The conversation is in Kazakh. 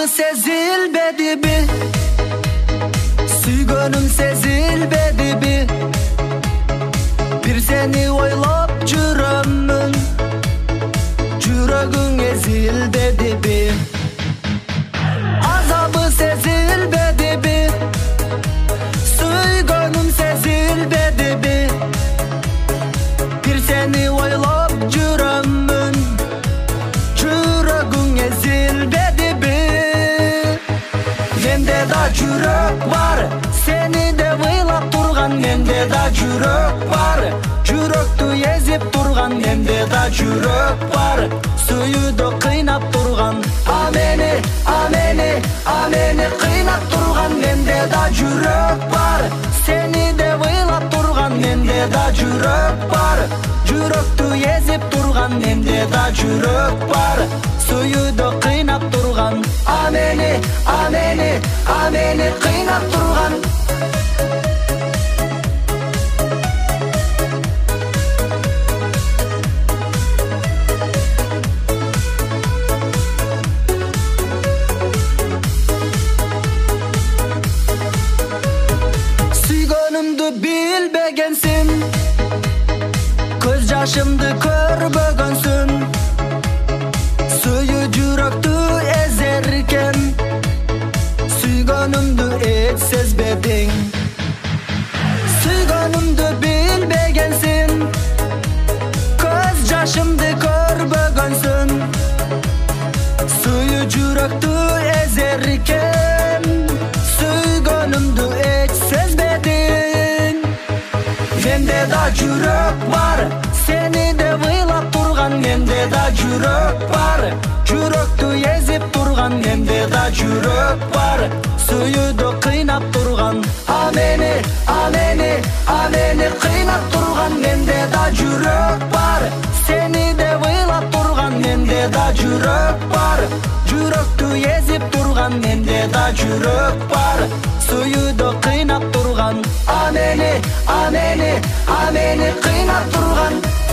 sezilmedibi? Süygönüm sezilmedibi? Bir seni oylap жүрөмүн, жүрөгүң ezilmedibi? Azabı sezilmedibi? Süygönüm sezilmedibi? Bir seni oylap жүрөмүн, жүрөгүң ezilmedibi? Mende da жүрөк бар, seni de ыйлап турган. Менде да жүрөк бар, жүрөктү езип турган. Менде да жүрөк бар, сүйүүдө кыйнап турган. Мени кыйнап турган. Менде да жүрөк бар, seni de ыйлап турган. Менде да жүрөк бар, жүрөктү езип турган. Менде да жүрөк бар, сүйүүдө кыйнап турган. Мени кыйнап турган. Süygönümdü bilbegensin, көз жашымды көрбөгөнсүн. Сүйүү жүрөктү эзеркен, süygönümdü hiç sezmedin. Süygönümdü bilbegensin, көз жашымды көрбөгөнсүн. Сүйүү жүрөктү эзеркен, süygönümdü hiç sezmedin. Менде да жүрөк бар, seni de ыйлап турган. Менде да жүрөк бар, жүрөктү езип турган. Менде да жүрөк бар, сүйүүдө кыйнап турган. Мени кыйнап турган. Менде да жүрөк бар, seni de ыйлап турган. Менде да жүрөк бар, жүрөктү езип турган. Менде да жүрөк бар, сүйүүдө кыйнап турган. Мени кыйнап турган.